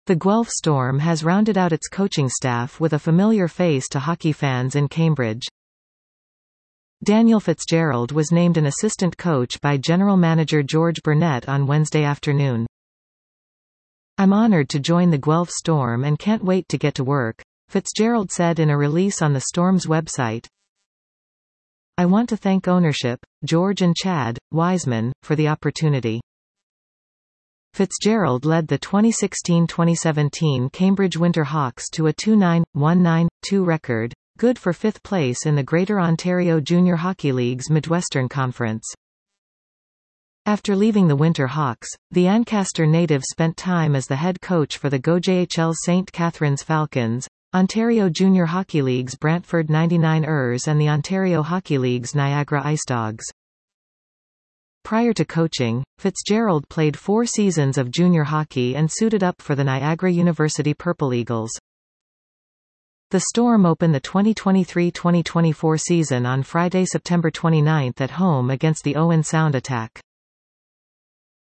The Guelph Storm has rounded out its coaching staff with a familiar face to hockey fans in Cambridge. Daniel Fitzgerald was named an assistant coach by General Manager George Burnett on Wednesday afternoon. "I'm honored to join the Guelph Storm and can't wait to get to work," Fitzgerald said in a release on the Storm's website. "I want to thank ownership, George and Chad Wiseman, for the opportunity." Fitzgerald led the 2016-2017 Cambridge Winterhawks to a 2-9-1-9-2 record, good for fifth place in the Greater Ontario Junior Hockey League's Midwestern Conference. After leaving the Winterhawks, the Ancaster native spent time as the head coach for the GOJHL's St. Catharines Falcons, Ontario Junior Hockey League's Brantford 99ers and the Ontario Hockey League's Niagara Ice Dogs. Prior to coaching, Fitzgerald played 4 seasons of junior hockey and suited up for the Niagara University Purple Eagles. The Storm opened the 2023-2024 season on Friday, September 29 at home against the Owen Sound Attack.